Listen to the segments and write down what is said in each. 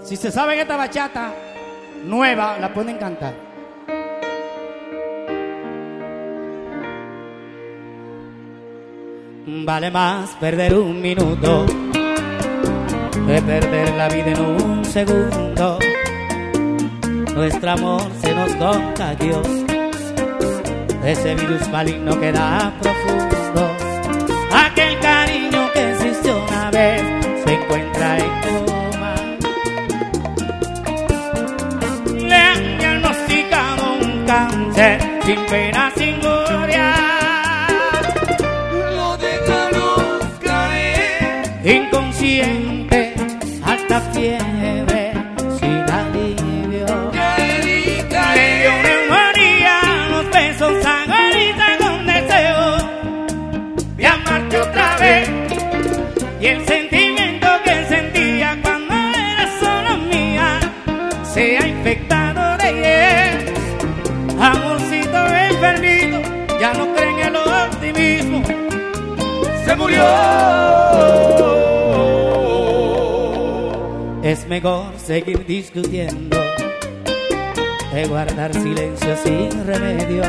Si se saben esta bachata nueva, la pueden cantar. Vale más perder un minuto que perder la vida en un segundo. Nuestro amor se nos contagió, ese virus maligno que da profundo. Aquel cariño que existió una vez se encuentra en coma. Le han diagnosticado un cáncer sin pena, sin gloria. Lo dejaron caer Inconsciente, hasta fiebre, sin alivio. caer y Le dio caer. neumonía, los besos agonizan con deseo de amarte otra vez. Y el sentimiento que sentía cuando era solo mía se ha infectado de hiel. Amorcito enfermito, ya no cree en el optimismo. Se murió. Es mejor seguir discutiendo que guardar silencio sin remedio.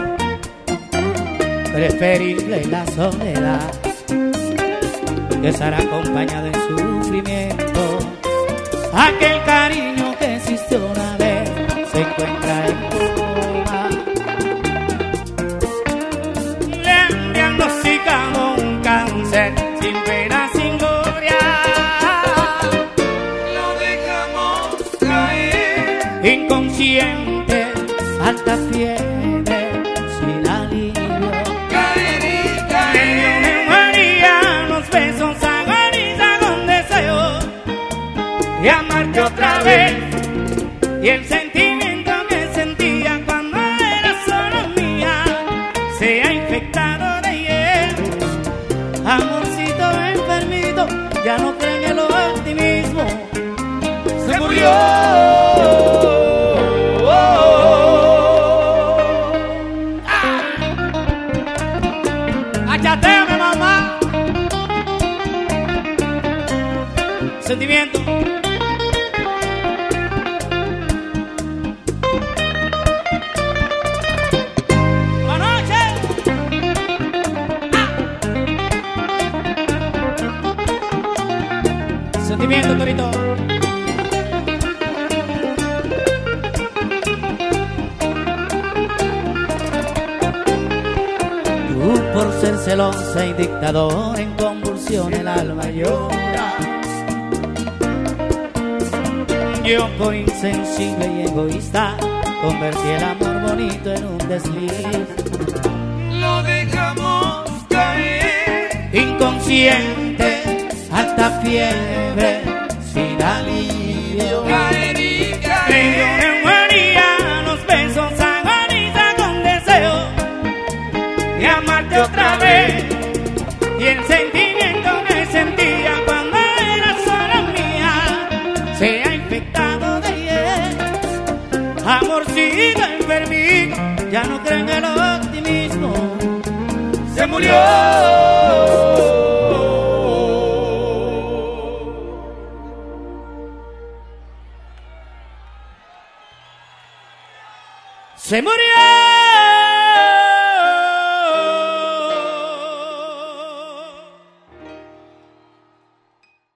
Preferible la soledad que estar acompañado en sufrimiento. Aquel cariño que existió una vez se encuentra en coma. Le han diagnosticado un cáncer sin pena, sin gloria. Lo dejamos caer. Inconsciente, alta fiebre, sin alivio. Caer y Le dio caer. neumonía, los besos agonizan con deseo de amarte otra vez. Y el sentimiento que sentía cuando era solo mía se ha infectado de hiel. Amorcito enfermito, ya no cree en el optimismo. Se murió. Achateame, mamá. Sentimiento. Buenas noches. Sentimiento, Torito. Tú por ser celosa y dictador, en convulsión el alma llora. Yo por insensible y egoísta convertí el amor bonito en un desliz. Lo dejamos caer. Inconsciente, alta fiebre, sin alivio. Caer y Le dio caer. neumonía, los besos agonizan con deseo de amarte otra vez. Y el sentimiento que sentía cuando era solo mía se ha infectado de hiel. Amorcito enfermito, ya no cree en el optimismo. Se murió. ¡Se murió!